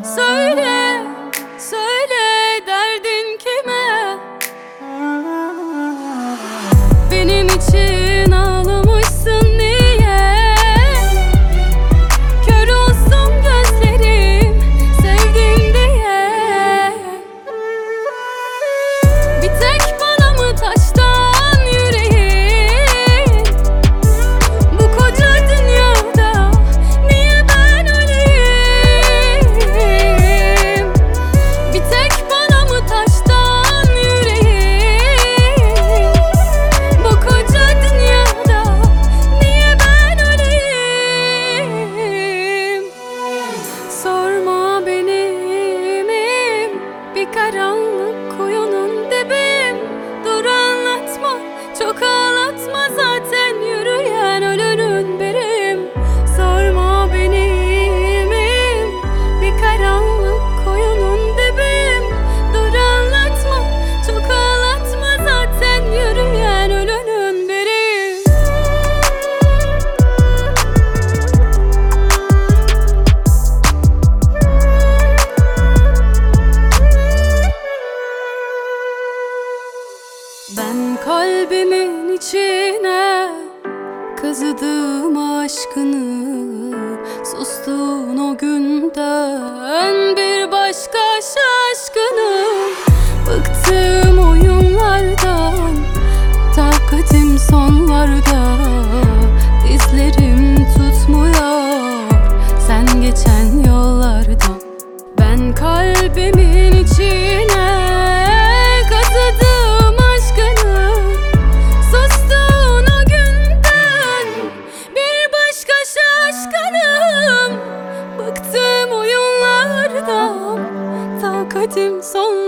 Söyle, söyle derdin kime? Benim için ağlamışsın niye? Kör olsun gözlerim sevdim diye. Bir tek bana mı taştan yüreğin? Bu koca dünyada niye ben öleyim? Bir tek bana mı taştan yüreğin? Bu koca dünyada niye ben öleyim? Sorma benimim, bir karanlık kuyunun dibim. Dur anlatma, çok ağlatma, zaten yürüyen ölünün birim. Sorma benimim, bir karanlık kuyunun dibim. Dur anlatma, çok ağlatma, zaten yürüyen ölünün birim. Ben kalbimin içine kazıdım aşkını. Sustun o günden bir başka şaşkınım. Bıktım oyunlardan, takatim sonlarda. Dizlerim tutmuyor sen geçen yollardan. Ben kalbimin içine kazıdım aşkını. Sustun o günden bir başka şaşkınım. Bıktım oyunlardan, takatim son